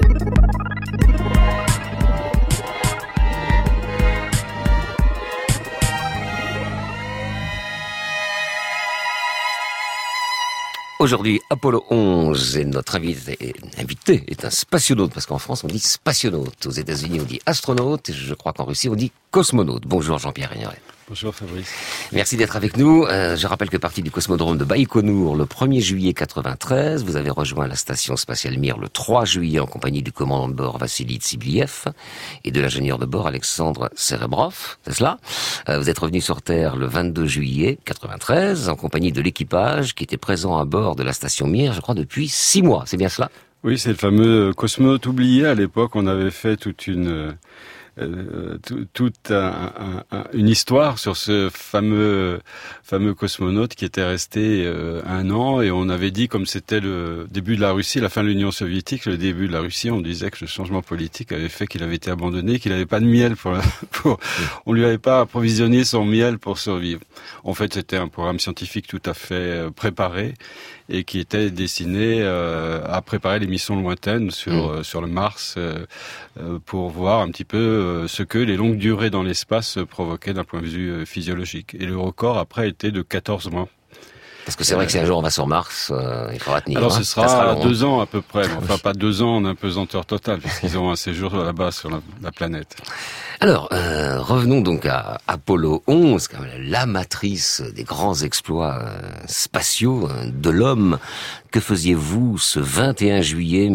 Speaker 1: Aujourd'hui, Apollo 11 et notre invité est un spationaute, parce qu'en France on dit spationaute, aux États-Unis on dit astronaute, et je crois qu'en Russie on dit cosmonaute. Bonjour Jean-Pierre Rigneret.
Speaker 16: Bonjour Fabrice.
Speaker 1: Merci d'être avec nous. Je rappelle que parti du cosmodrome de Baïkonour le 1er juillet 93, vous avez rejoint la station spatiale Mir le 3 juillet en compagnie du commandant de bord Vassili Tsibliev et de l'ingénieur de bord Alexandre Serebrov, c'est cela. Vous êtes revenu sur Terre le 22 juillet 93 en compagnie de l'équipage qui était présent à bord de la station Mir, je crois, depuis 6 mois. C'est bien cela?
Speaker 16: Oui, c'est le fameux cosmonaute oublié. À l'époque, on avait fait toute une toute une histoire sur ce fameux cosmonaute qui était resté 1 an, et on avait dit, comme c'était le début de la Russie, la fin de l'Union soviétique, le début de la Russie, on disait que le changement politique avait fait qu'il avait été abandonné, qu'il n'avait pas de miel on lui avait pas approvisionné son miel pour survivre. En fait, c'était un programme scientifique tout à fait préparé et qui était destiné à préparer les missions lointaines sur le Mars pour voir un petit peu ce que les longues durées dans l'espace provoquaient d'un point de vue physiologique. Et le record après était de 14 mois.
Speaker 1: Parce que c'est vrai que si un jour on va sur Mars, il faudra tenir.
Speaker 16: Alors ce sera 2 ans à peu près, enfin
Speaker 1: Oui.
Speaker 16: pas 2 ans en apesanteur totale, puisqu'ils ont un séjour là-bas sur la planète.
Speaker 1: Alors, revenons donc à Apollo 11, quand même la matrice des grands exploits spatiaux de l'homme. Que faisiez-vous ce 21 juillet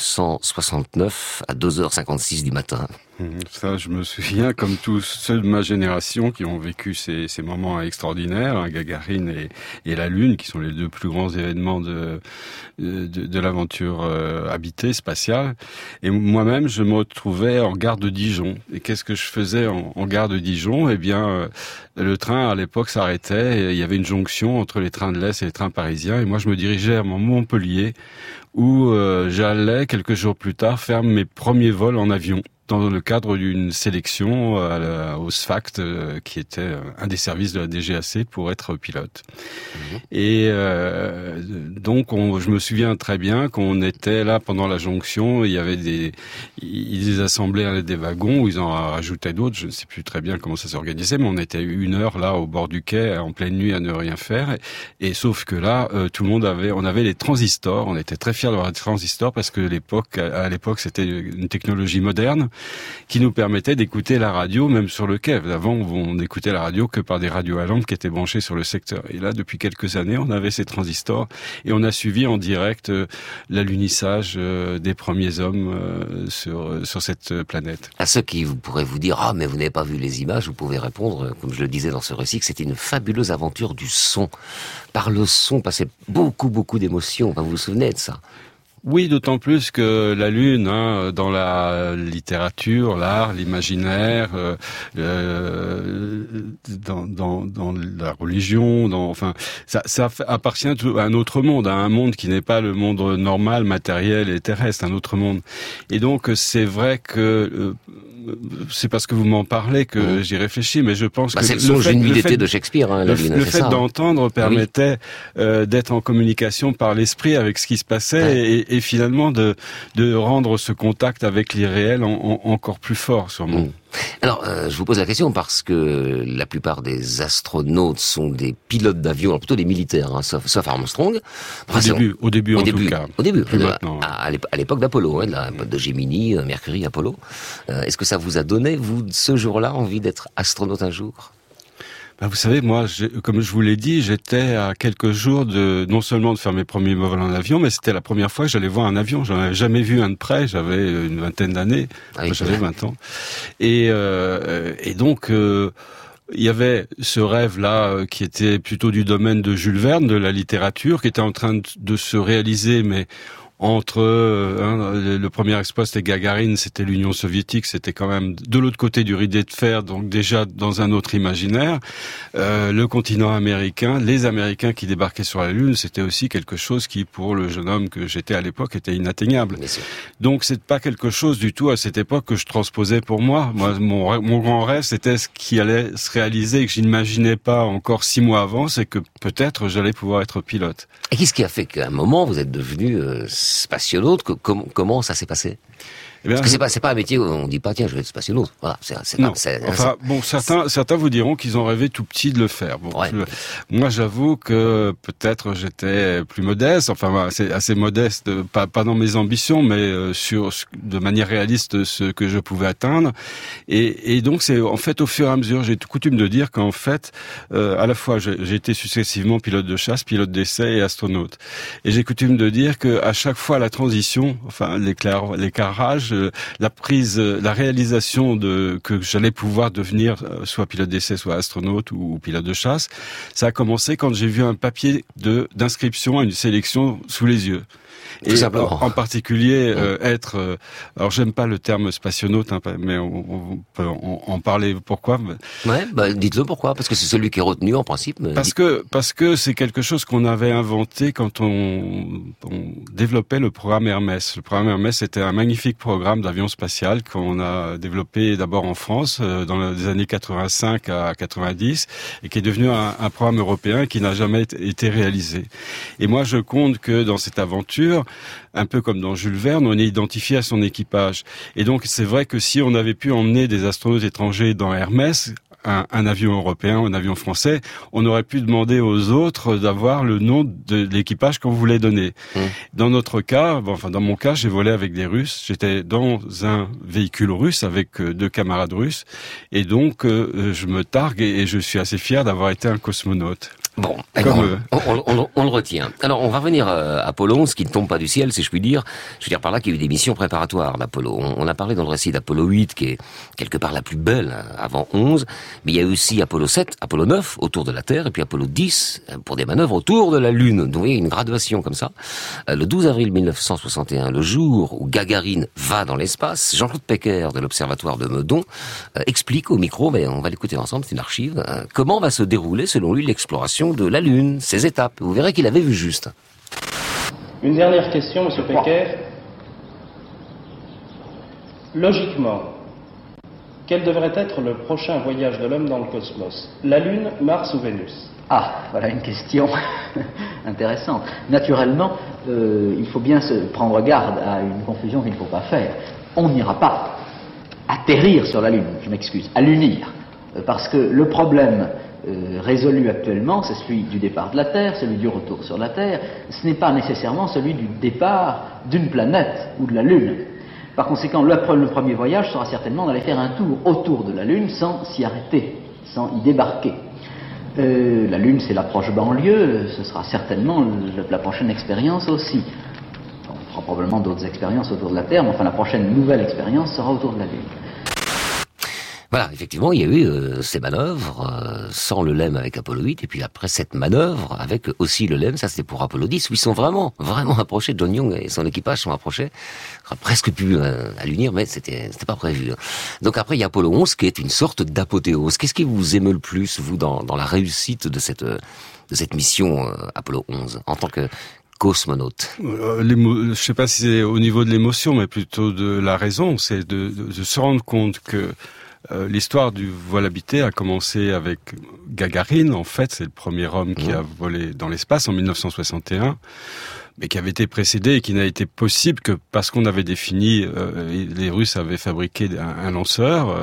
Speaker 1: 1969 à 2h56 du matin?
Speaker 16: Ça, je me souviens, comme tous ceux de ma génération qui ont vécu ces moments extraordinaires, hein, Gagarine et la Lune, qui sont les 2 plus grands événements de l'aventure habitée, spatiale. Et moi-même, je me retrouvais en gare de Dijon. Et qu'est-ce que je faisais en gare de Dijon? Eh bien, le train, à l'époque, s'arrêtait. Et il y avait une jonction entre les trains de l'Est et les trains parisiens. Et moi, je me dirigeais à Montpellier, où j'allais, quelques jours plus tard, faire mes premiers vols en avion, dans le cadre d'une sélection au SFACT, qui était un des services de la DGAC pour être pilote. Et donc, je me souviens très bien qu'on était là pendant la jonction, il y avait ils assemblaient des wagons, où ils en rajoutaient d'autres, je ne sais plus très bien comment ça s'organisait, mais on était 1 heure là au bord du quai, en pleine nuit, à ne rien faire. Et sauf que là, tout le monde on avait les transistors, on était très fiers d'avoir des transistors, parce que à l'époque, c'était une technologie moderne, qui nous permettait d'écouter la radio même sur le quai. Avant, on n'écoutait la radio que par des radios à lampe qui étaient branchées sur le secteur. Et là, depuis quelques années, on avait ces transistors et on a suivi en direct l'alunissage des premiers hommes sur cette planète.
Speaker 1: À ceux qui pourraient vous dire « Ah, mais vous n'avez pas vu les images », vous pouvez répondre, comme je le disais dans ce récit, que c'était une fabuleuse aventure du son. Par le son passait beaucoup d'émotions. Enfin, vous vous souvenez de ça?
Speaker 16: Oui, d'autant plus que la Lune, hein, dans la littérature, l'art, l'imaginaire, dans la religion, enfin, ça appartient à un autre monde, à un monde qui n'est pas le monde normal, matériel et terrestre, un autre monde. Et donc, c'est vrai que c'est parce que vous m'en parlez que j'y réfléchis, mais je pense que
Speaker 1: c'est le songe d'une nuit d'été de Shakespeare, hein, la Lune,
Speaker 16: le fait d'entendre permettait d'être en communication par l'esprit avec ce qui se passait et finalement de rendre ce contact avec l'irréel encore plus fort, sûrement.
Speaker 1: Alors, je vous pose la question parce que la plupart des astronautes sont des pilotes d'avion, alors plutôt des militaires, hein, sauf Armstrong.
Speaker 16: Au début, en tout cas.
Speaker 1: Au début,
Speaker 16: plus maintenant.
Speaker 1: À l'époque d'Apollo, de Gemini, Mercury, Apollo. Est-ce que ça vous a donné, vous, ce jour-là, envie d'être astronaute un jour ?
Speaker 16: Vous savez, moi, comme je vous l'ai dit, j'étais à quelques jours non seulement de faire mes premiers vols en avion, mais c'était la première fois que j'allais voir un avion. J'en avais jamais vu un de près. J'avais une vingtaine d'années. J'avais 20 ans. Et donc, il y avait ce rêve-là qui était plutôt du domaine de Jules Verne, de la littérature, qui était en train de se réaliser, mais entre le premier exploit, c'était Gagarine, c'était l'Union soviétique, c'était quand même de l'autre côté du rideau de fer, donc déjà dans un autre imaginaire. Le continent américain, les Américains qui débarquaient sur la Lune, c'était aussi quelque chose qui, pour le jeune homme que j'étais à l'époque, était inatteignable. Donc c'est pas quelque chose du tout à cette époque que je transposais pour moi. Moi, mon grand rêve, c'était ce qui allait se réaliser et que je n'imaginais pas encore 6 mois avant, c'est que peut-être j'allais pouvoir être pilote.
Speaker 1: Et qu'est-ce qui a fait qu'à un moment vous êtes devenu spationaute? Comment ça s'est passé? Parce que c'est pas un métier où on dit pas tiens je vais être spationaute. Voilà,
Speaker 16: certains vous diront qu'ils ont rêvé tout petit de le faire. Bon, moi j'avoue que peut-être j'étais plus modeste, enfin assez modeste, pas dans mes ambitions, mais de manière réaliste ce que je pouvais atteindre. Et donc c'est en fait au fur et à mesure, j'ai coutume de dire qu'en fait à la fois j'ai été successivement pilote de chasse, pilote d'essai et astronaute. Et j'ai coutume de dire que à chaque fois la transition, enfin l'éclairage, la réalisation que j'allais pouvoir devenir soit pilote d'essai, soit astronaute ou pilote de chasse, ça a commencé quand j'ai vu un papier d'inscription à une sélection sous les yeux. Et en particulier être... alors j'aime pas le terme spationaute, hein, mais on peut en parler. Pourquoi?
Speaker 1: Ouais, dites-le pourquoi. Parce que c'est celui qui est retenu en principe.
Speaker 16: Parce que c'est quelque chose qu'on avait inventé quand on développait le programme Hermès. Le programme Hermès était un magnifique programme d'avion spatial qu'on a développé d'abord en France dans les années 85 à 90 et qui est devenu un programme européen qui n'a jamais été réalisé. Et moi, je compte que dans cette aventure, un peu comme dans Jules Verne, on est identifié à son équipage. Et donc, c'est vrai que si on avait pu emmener des astronautes étrangers dans Hermès, un avion européen, un avion français, on aurait pu demander aux autres d'avoir le nom de l'équipage qu'on voulait donner. Dans notre cas, dans mon cas, j'ai volé avec des Russes. J'étais dans un véhicule russe avec 2 camarades russes. Et donc, je me targue et je suis assez fier d'avoir été un cosmonaute.
Speaker 1: Bon, on le retient. Alors, on va revenir à Apollo 11, qui ne tombe pas du ciel, si je puis dire. Je veux dire par là qu'il y a eu des missions préparatoires d'Apollo. On a parlé dans le récit d'Apollo 8, qui est quelque part la plus belle avant 11. Mais il y a eu aussi Apollo 7, Apollo 9, autour de la Terre, et puis Apollo 10, pour des manœuvres autour de la Lune. Donc, vous voyez, une graduation comme ça. Le 12 avril 1961, le jour où Gagarine va dans l'espace, Jean-Claude Pecker, de l'Observatoire de Meudon, explique au micro, mais on va l'écouter ensemble, c'est une archive, comment va se dérouler, selon lui, l'exploration de la Lune, ses étapes. Vous verrez qu'il avait vu juste.
Speaker 17: Une dernière question, M. Pecker. Logiquement, quel devrait être le prochain voyage de l'homme dans le cosmos? La Lune, Mars ou Vénus?
Speaker 18: Ah, voilà une question intéressante. Naturellement, il faut bien se prendre garde à une confusion qu'il ne faut pas faire. On n'ira pas atterrir sur la Lune, je m'excuse, à l'unir. Parce que le problème résolu actuellement, c'est celui du départ de la Terre, celui du retour sur la Terre. Ce n'est pas nécessairement celui du départ d'une planète ou de la Lune. Par conséquent, le premier voyage sera certainement d'aller faire un tour autour de la Lune sans s'y arrêter, sans y débarquer. La Lune, c'est l'approche banlieue, ce sera certainement la prochaine expérience aussi. On fera probablement d'autres expériences autour de la Terre, mais enfin la prochaine nouvelle expérience sera autour de la Lune.
Speaker 1: Voilà, effectivement, il y a eu ces manœuvres sans le LEM avec Apollo 8, et puis après cette manœuvre avec aussi le LEM, ça c'était pour Apollo 10, où ils sont vraiment approchés. John Young et son équipage sont approchés, presque pu à l'unir, mais c'était pas prévu. Donc après il y a Apollo 11 qui est une sorte d'apothéose. Qu'est-ce qui vous émeut le plus, vous, dans la réussite de cette mission Apollo 11 en tant que cosmonaute?
Speaker 16: Je sais pas si c'est au niveau de l'émotion, mais plutôt de la raison, c'est de se rendre compte que l'histoire du vol habité a commencé avec Gagarine. En fait, c'est le premier homme qui a volé dans l'espace en 1961, mais qui avait été précédé et qui n'a été possible que parce qu'on avait défini, les Russes avaient fabriqué un lanceur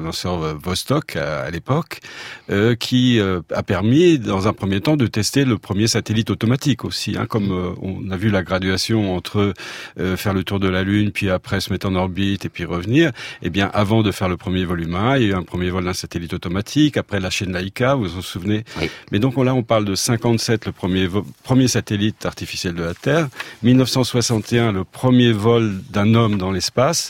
Speaker 16: Vostok à l'époque, qui a permis dans un premier temps de tester le premier satellite automatique aussi, comme on a vu la graduation entre faire le tour de la Lune, puis après se mettre en orbite et puis revenir. Eh bien, avant de faire le premier vol humain, il y a eu un premier vol d'un satellite automatique, après la chaîne Laika, vous vous en souvenez? Oui. Mais donc là, on parle de 57, le premier satellite artificiel de la Terre, 1961, le premier vol d'un homme dans l'espace,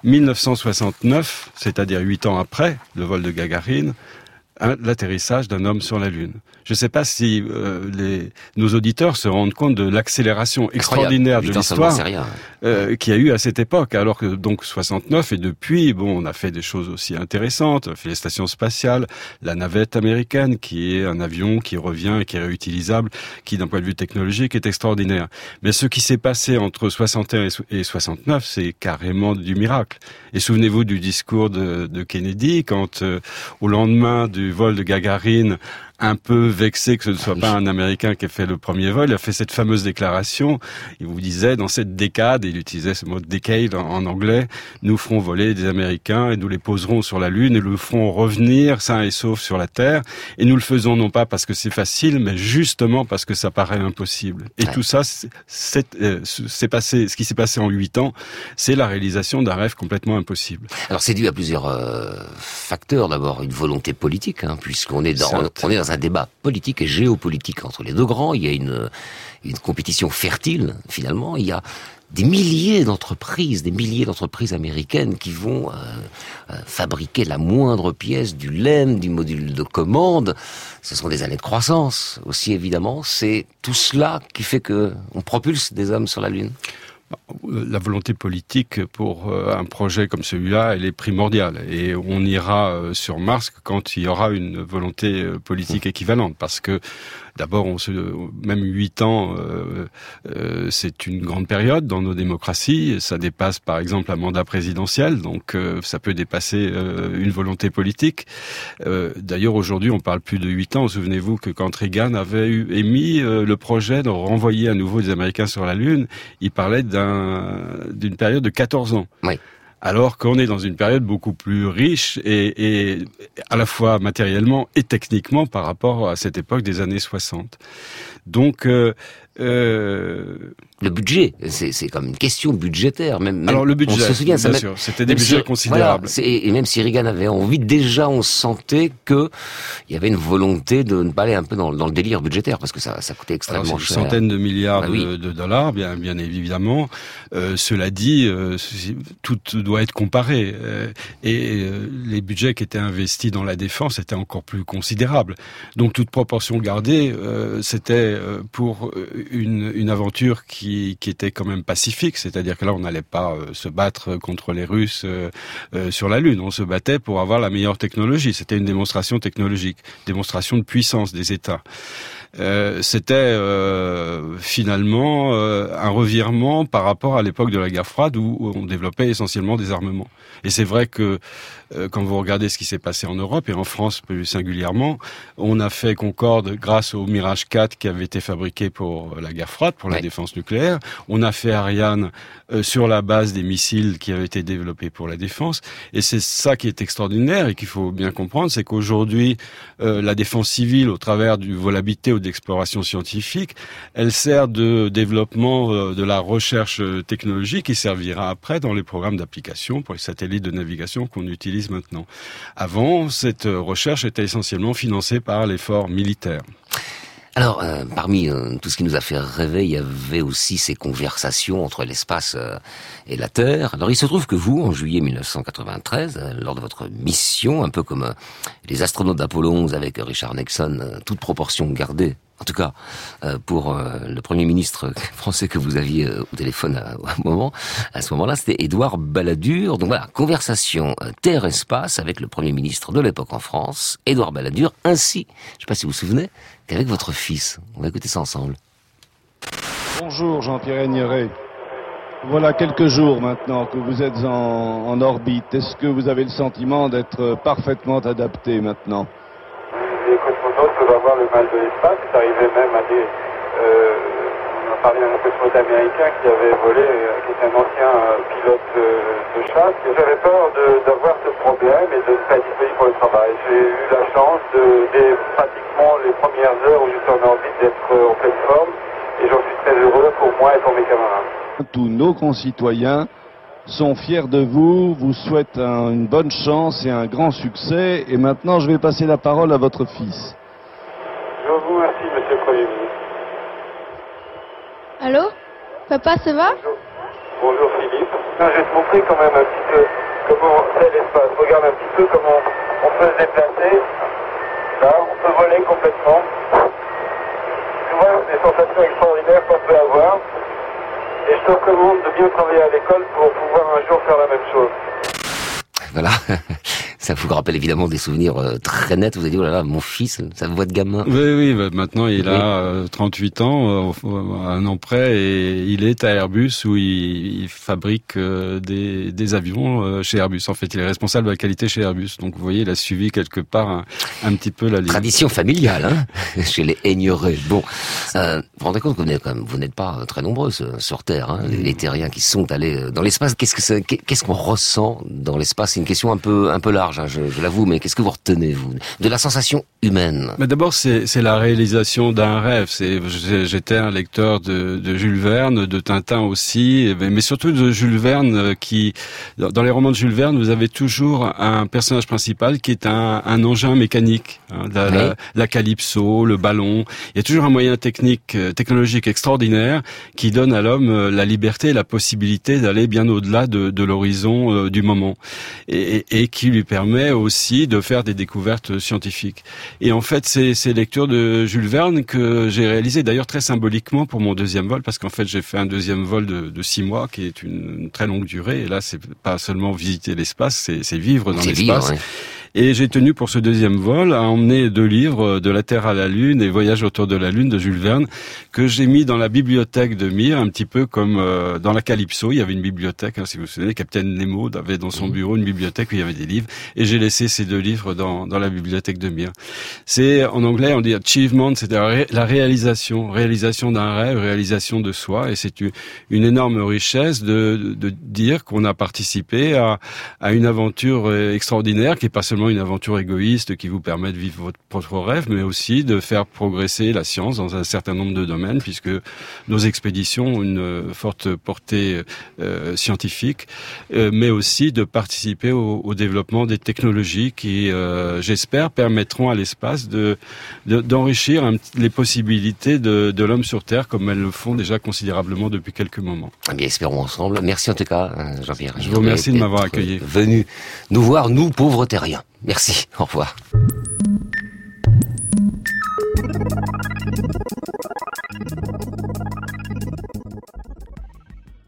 Speaker 16: 1969, c'est-à-dire 8 ans après le vol de Gagarine, l'atterrissage d'un homme sur la Lune. Je ne sais pas si nos auditeurs se rendent compte de l'accélération extraordinaire de l'histoire qu'il y a eu à cette époque. Alors que donc 69 et depuis, on a fait des choses aussi intéressantes. On a fait les stations spatiales, la navette américaine qui est un avion qui revient et qui est réutilisable, qui d'un point de vue technologique est extraordinaire. Mais ce qui s'est passé entre 61 et 69, c'est carrément du miracle. Et souvenez-vous du discours de Kennedy quand au lendemain du vol de Gagarine, un peu vexé que ce ne soit pas un Américain qui ait fait le premier vol, il a fait cette fameuse déclaration. Il vous disait, dans cette décade, il utilisait ce mot decade en anglais, nous ferons voler des Américains et nous les poserons sur la Lune et nous le ferons revenir sains et saufs sur la Terre. Et nous le faisons non pas parce que c'est facile, mais justement parce que ça paraît impossible. Et tout ça, c'est passé, ce qui s'est passé en 8 ans, c'est la réalisation d'un rêve complètement impossible.
Speaker 1: Alors c'est dû à plusieurs facteurs. D'abord, une volonté politique, puisqu'on est dans un débat politique et géopolitique entre les deux grands. Il y a une compétition fertile, finalement. Il y a des milliers d'entreprises américaines qui vont fabriquer la moindre pièce du LEM, du module de commande. Ce sont des années de croissance aussi, évidemment. C'est tout cela qui fait que on propulse des hommes sur la Lune.
Speaker 16: La volonté politique pour un projet comme celui-là, elle est primordiale. Et on ira sur Mars quand il y aura une volonté politique équivalente. Parce que, d'abord, même 8 ans, c'est une grande période dans nos démocraties. Ça dépasse, par exemple, un mandat présidentiel. Donc, ça peut dépasser une volonté politique. D'ailleurs, aujourd'hui, on parle plus de 8 ans. Souvenez-vous que quand Reagan avait émis le projet de renvoyer à nouveau des Américains sur la Lune, il parlait d'une période de 14 ans.
Speaker 1: Oui.
Speaker 16: Alors qu'on est dans une période beaucoup plus riche et à la fois matériellement et techniquement par rapport à cette époque des années 60. Donc,
Speaker 1: le budget, c'est comme une question budgétaire. Même
Speaker 16: alors le budget,
Speaker 1: on se souvient,
Speaker 16: bien sûr, c'était des budgets considérables.
Speaker 1: Voilà, et même si Reagan avait envie, déjà on sentait que il y avait une volonté de ne pas aller un peu dans le délire budgétaire, parce que ça coûtait extrêmement cher.
Speaker 16: Centaines de milliards de dollars, bien évidemment. Cela dit, tout doit être comparé. Les budgets qui étaient investis dans la défense étaient encore plus considérables. Donc toute proportion gardée, c'était pour une aventure qui était quand même pacifique, c'est-à-dire que là on n'allait pas se battre contre les Russes sur la Lune, on se battait pour avoir la meilleure technologie, c'était une démonstration technologique, démonstration de puissance des États. C'était finalement un revirement par rapport à l'époque de la guerre froide où on développait essentiellement des armements. Et c'est vrai que quand vous regardez ce qui s'est passé en Europe et en France plus singulièrement, on a fait Concorde grâce au Mirage 4 qui avait été fabriqué pour la guerre froide, pour la défense nucléaire. On a fait Ariane sur la base des missiles qui avaient été développés pour la défense. Et c'est ça qui est extraordinaire et qu'il faut bien comprendre, c'est qu'aujourd'hui, la défense civile, au travers du vol habité ou d'exploration scientifique, elle sert de développement de la recherche technologique qui servira après dans les programmes d'application pour les satellites de navigation qu'on utilise maintenant. Avant, cette recherche était essentiellement financée par l'effort militaire.
Speaker 1: Alors, parmi tout ce qui nous a fait rêver, il y avait aussi ces conversations entre l'espace et la Terre. Alors, il se trouve que vous, en juillet 1993, lors de votre mission, un peu comme les astronautes d'Apollo 11 avec Richard Nixon, toute proportion gardée, en tout cas pour le Premier ministre français que vous aviez au téléphone à ce moment-là, c'était Édouard Balladur. Donc voilà, conversation Terre-Espace avec le Premier ministre de l'époque en France, Édouard Balladur, ainsi, je ne sais pas si vous vous souvenez, qu'avec votre fils. On va écouter ça ensemble.
Speaker 19: Bonjour Jean-Pierre Aigneret. Voilà quelques jours maintenant que vous êtes en orbite. Est-ce que vous avez le sentiment d'être parfaitement adapté maintenant?
Speaker 20: Les cosmonautes peuvent avoir le mal de l'espace. C'est arrivé même à des... on a parlé d'un cosmonaute américain qui avait volé, qui était un ancien pilote de chasse. J'avais peur d'avoir ce problème et de ne pas être disponible pour le travail. J'ai eu la chance dès pratiquement les premières heures où j'étais en orbite d'être en pleine forme et j'en suis très heureux pour moi et pour mes camarades.
Speaker 19: Tous nos concitoyens sont fiers de vous, vous souhaitent une bonne chance et un grand succès. Et maintenant, je vais passer la parole à votre fils.
Speaker 20: Je vous remercie, monsieur le Premier ministre.
Speaker 21: Allô? Papa, ça va?
Speaker 20: Bonjour Philippe. Je vais te montrer quand même un petit peu comment c'est l'espace. Regarde un petit peu comment on peut se déplacer. Là, on peut voler complètement. Tu vois, des sensations extraordinaires qu'on peut avoir. Et je te recommande de bien travailler à l'école pour pouvoir un jour faire la même chose.
Speaker 1: Voilà, ça vous rappelle évidemment des souvenirs très nets. Vous avez dit, oh là là, mon fils, sa voix de gamin.
Speaker 16: Oui, maintenant il a 38 ans, un an près, et il est à Airbus où il fabrique des avions chez Airbus. En fait, il est responsable de la qualité chez Airbus. Donc vous voyez, il a suivi quelque part un petit peu la ligne.
Speaker 1: Tradition familiale, hein, chez les Aigneret. Bon, vous vous rendez compte que vous n'êtes pas très nombreux sur Terre, hein, les terriens qui sont allés dans l'espace. Qu'est-ce qu'on ressent dans l'espace? C'est une question un peu large. large, je l'avoue, mais qu'est-ce que vous retenez, vous, de la sensation humaine?
Speaker 16: Mais d'abord, c'est la réalisation d'un rêve. J'étais un lecteur de Jules Verne, de Tintin aussi, mais surtout de Jules Verne, qui, dans les romans de Jules Verne, vous avez toujours un personnage principal qui est un engin mécanique, la calypso, le ballon. Il y a toujours un moyen technologique extraordinaire qui donne à l'homme la liberté et la possibilité d'aller bien au-delà de l'horizon du moment, et qui lui permet aussi de faire des découvertes scientifiques. Et en fait, c'est ces lectures de Jules Verne que j'ai réalisées d'ailleurs très symboliquement pour mon deuxième vol, parce qu'en fait j'ai fait un deuxième vol de 6 mois qui est une très longue durée, et là c'est pas seulement visiter l'espace, c'est vivre dans l'espace. Et j'ai tenu pour ce deuxième vol à emmener 2 livres, De la Terre à la Lune et Voyage autour de la Lune de Jules Verne, que j'ai mis dans la bibliothèque de Mir, un petit peu comme dans la Calypso, il y avait une bibliothèque, si vous vous souvenez, Capitaine Nemo avait dans son bureau une bibliothèque où il y avait des livres, et j'ai laissé ces 2 livres dans la bibliothèque de Mir. C'est, en anglais, on dit achievement, c'est la réalisation d'un rêve, réalisation de soi, et c'est une énorme richesse de dire qu'on a participé à une aventure extraordinaire, qui est pas seulement une aventure égoïste qui vous permet de vivre votre propre rêve, mais aussi de faire progresser la science dans un certain nombre de domaines, puisque nos expéditions ont une forte portée scientifique, mais aussi de participer au développement des technologies qui, j'espère, permettront à l'espace d'enrichir les possibilités de l'homme sur Terre, comme elles le font déjà considérablement depuis quelques moments.
Speaker 1: Eh bien, espérons ensemble. Merci en tout cas, Jean-Pierre.
Speaker 16: Je vous remercie de m'avoir accueilli.
Speaker 1: Venu nous voir, nous, pauvres terriens. Merci, au revoir.